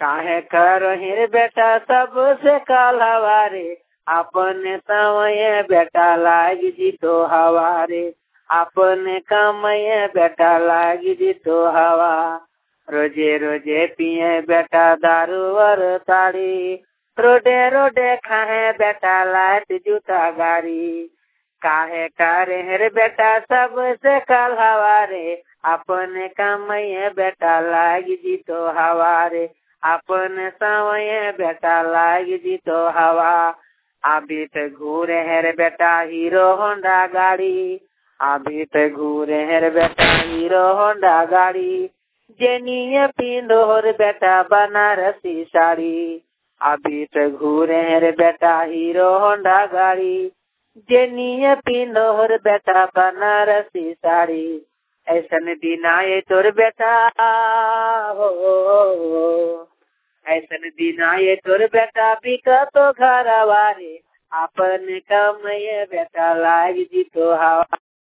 काहे करहिर बेटा सबसे कालवा रे, अपने समय बेटा लाग जीतो हवारे, अपने कमय बेटा लाग जीतो हवा। रोजे रोजे पिए बेटा दारू और ताड़ी, रोडे रोडे खाए बेटा लात जूता गाड़ी। काहे करे रे बेटा सबसे कालवा रे, अपने कमय बेटा लाग जीतो हवारे, अपने समय बेटा लाग जीतो हवा। अभी तो घूरे है रे बेटा हीरो होंडा गाड़ी, अभी तो घूरे है रे बेटा हीरो होंडा गाड़ी। जेनिए पिंडो रे बेटा बनारसी साड़ी, अभी तो घूरे है रे बेटा हीरो होंडा गाड़ी। जेनिए पिंडो रे बेटा बनारसी साड़ी। ऐसन दिन आए तोर बेटा हो, ऐसन दिन आए तोर बेटा बिका तो घर वारे, अपन कमय बेटा लाग जीतो हवा।